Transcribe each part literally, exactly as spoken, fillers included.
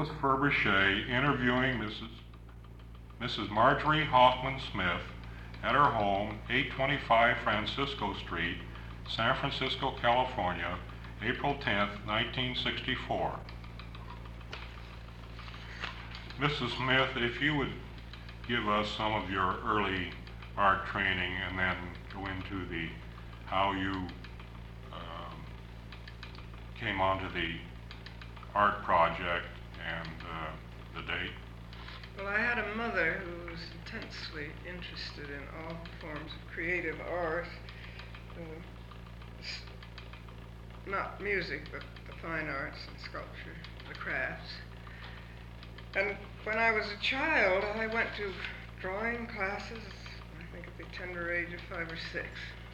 Louis Furbisher interviewing Missus Missus Marjorie Hoffman Smith at her home, eight twenty-five Francisco Street, San Francisco, California, April tenth, nineteen sixty-four. Missus Smith, if you would give us some of your early art training and then go into the how you um, came onto the art project and uh, the date. Well, I had a mother who was intensely interested in all forms of creative art, uh, s- not music, but the fine arts and sculpture, the crafts. And when I was a child, I went to drawing classes, I think at the tender age of five or six.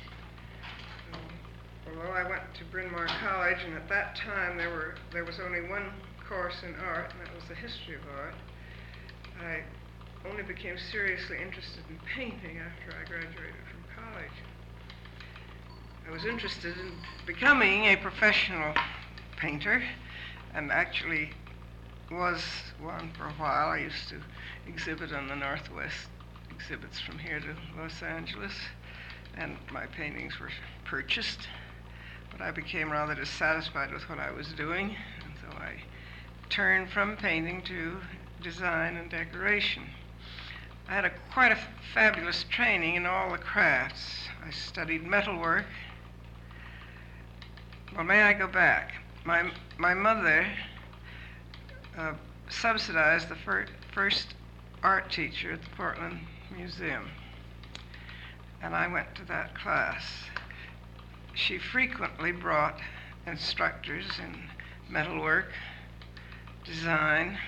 Um, although I went to Bryn Mawr College, and at that time there were there was only one course in art, and that was the history of art. I only became seriously interested in painting after I graduated from college. I was interested in becoming a professional painter, and actually was one for a while. I used to exhibit on the Northwest exhibits from here to Los Angeles, and my paintings were purchased, but I became rather dissatisfied with what I was doing, and so I turned from painting to design and decoration. I had a quite a fabulous training in all the crafts. I studied metalwork. Well, may I go back? My my mother uh, subsidized the fir- first art teacher at the Portland Museum, and I went to that class. She frequently brought instructors in metalwork, design.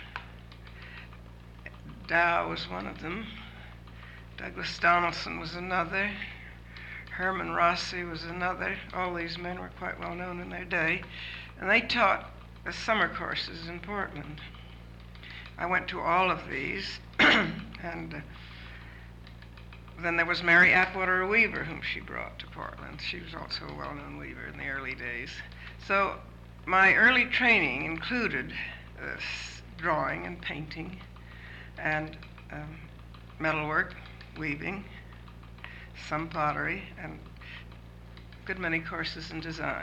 Dow was one of them. Douglas Donaldson was another. Herman Rossi was another. All these men were quite well known in their day. And they taught the summer courses in Portland. I went to all of these. and uh, then there was Mary Atwater Weaver, whom she brought to Portland. She was also a well-known weaver in the early days. So my early training included uh, drawing and painting, and um, metalwork, weaving, some pottery, and a good many courses in design.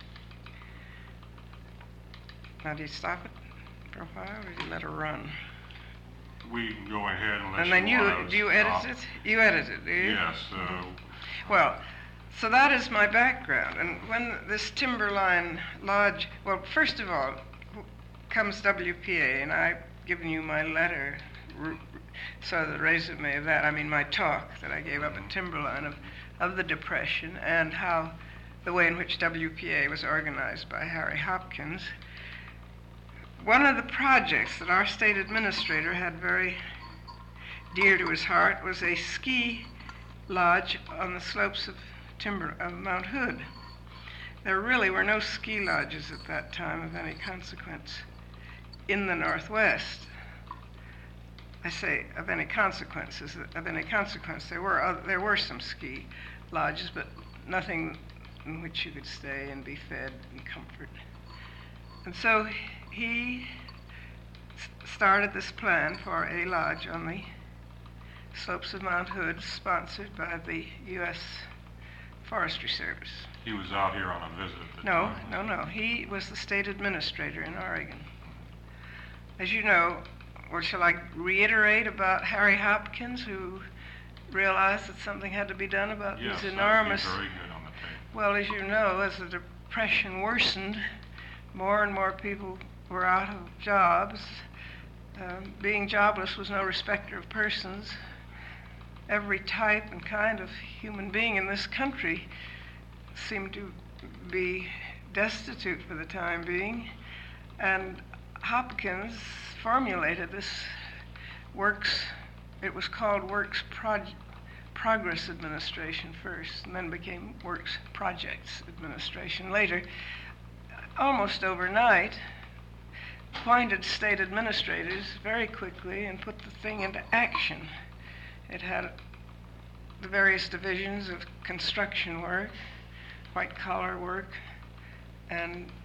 Now, do you stop it for a while, or do you let her run? We can go ahead unless And then you you, want do you to edit stop. it? You edit it, do you? Yes. Uh, Mhm. Well, so that is my background. And when this Timberline Lodge, well, first of all, comes W P A, and I've given you my letter, r- so the resume of that, I mean my talk that I gave up at Timberline of, of the Depression and how the way in which W P A was organized by Harry Hopkins. One of the projects that our state administrator had very dear to his heart was a ski lodge on the slopes of Timber of Mount Hood. There really were no ski lodges at that time of any consequence in the Northwest. I say of any consequences. Of any consequence, there were other, there were some ski lodges, but nothing in which you could stay and be fed in comfort. And so he s- started this plan for a lodge on the slopes of Mount Hood, sponsored by the U S Forestry Service. he was out here on a visit at the No, time. no, no. He was the state administrator in Oregon. As you know, or shall I reiterate about Harry Hopkins, who realized that something had to be done about Yes, these that would be enormous... very good on the tape. Well, as you know, as the Depression worsened, more and more people were out of jobs. Um, being jobless was no respecter of persons. Every type and kind of human being in this country seemed to be destitute for the time being. And Hopkins formulated this Works, it was called Works Proj- Progress Administration first, and then became Works Projects Administration later. Almost overnight, appointed state administrators very quickly and put the thing into action. It had the various divisions of construction work, white collar work, and